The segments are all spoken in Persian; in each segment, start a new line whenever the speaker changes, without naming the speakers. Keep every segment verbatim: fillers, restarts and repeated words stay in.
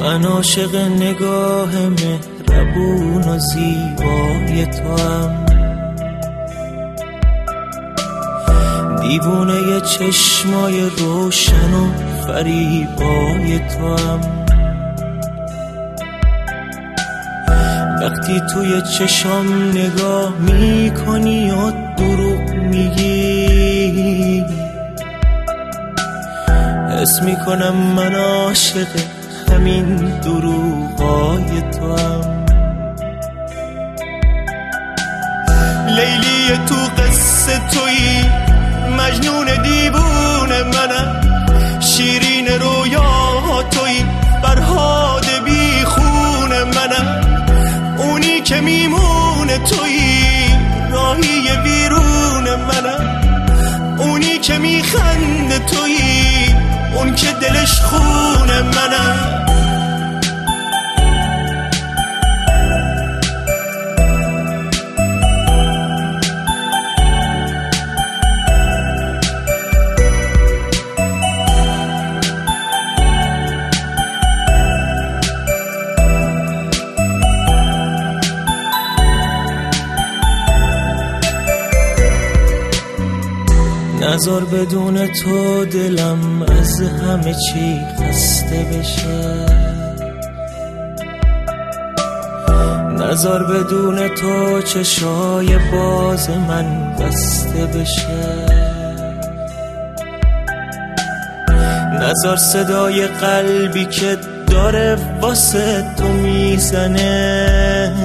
من عاشق نگاه مهربون و زیبای توام، دیوونه چشمای روشن و فریبای توام. وقتی توی چشم نگاه میکنی و دروغ میگی، حس میکنم من عاشق همین دروغای توام. لیلی تو قصه تویی، مجنون دیوونه منم، شیرین رویا تویی، فرهاد بی خون منم، اونی که میمونه تویی، راهی بیرون منم، اونی که میخنده تویی، اون که دلش خون منم. نذار بدون تو دلم از همه چی خسته بشه، نذار بدون تو چشای باز من بسته بشه، نذار صدای قلبی که داره واسه تو میزنه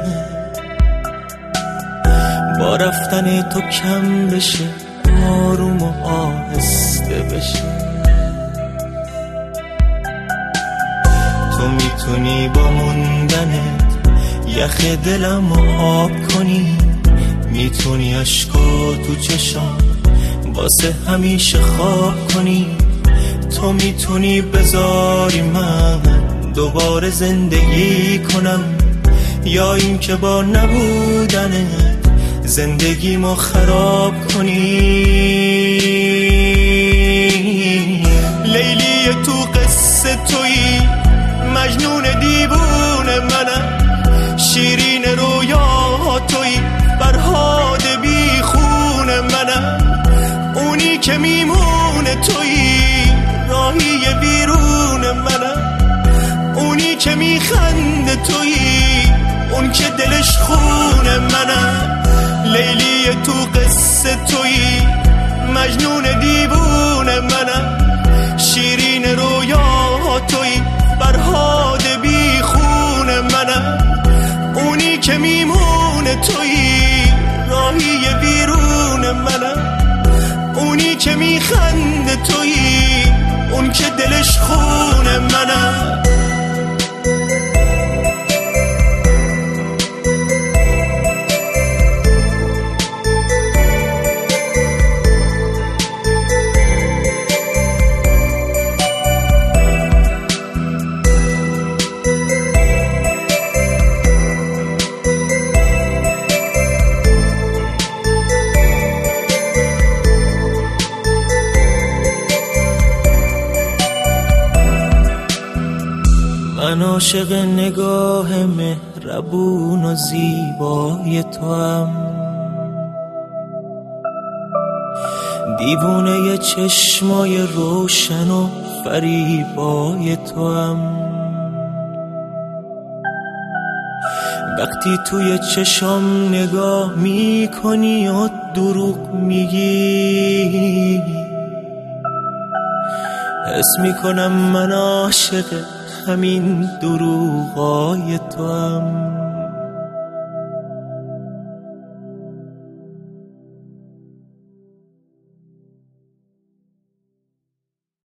با رفتن تو کم بشه، آروم و آهسته بشه. تو میتونی با موندنت یخ دلم رو آب کنی، میتونی عشقا تو چشم واسه همیشه خواب کنی، تو میتونی بذاری من دوباره زندگی کنم، یا این که با نبودنت زندگیمو خراب کنی. لیلی تو قصه تویی، مجنون دیوونه منم، شیرین رویا تویی، فرهاد بی خون منم، اونی که میمونه تویی، راهی بیرون منم، اونی که میخنده تویی، اون که دلش خون منم. لیلی تو قصه تویی، مجنون دیوونه منم، شیرین رویا تویی، فرهاد بی خون منم، اونی که میمونه تویی، راهی بیرون منم، اونی که میخنده تویی، اون که دلش خون منم. من عاشق نگاه مهربون و زیبای توام، دیوونه چشمای روشن و فریبای توام. وقتی توی چشم نگاه میکنی و دروغ میگی، حس میکنم من عاشق همین دروغای توام.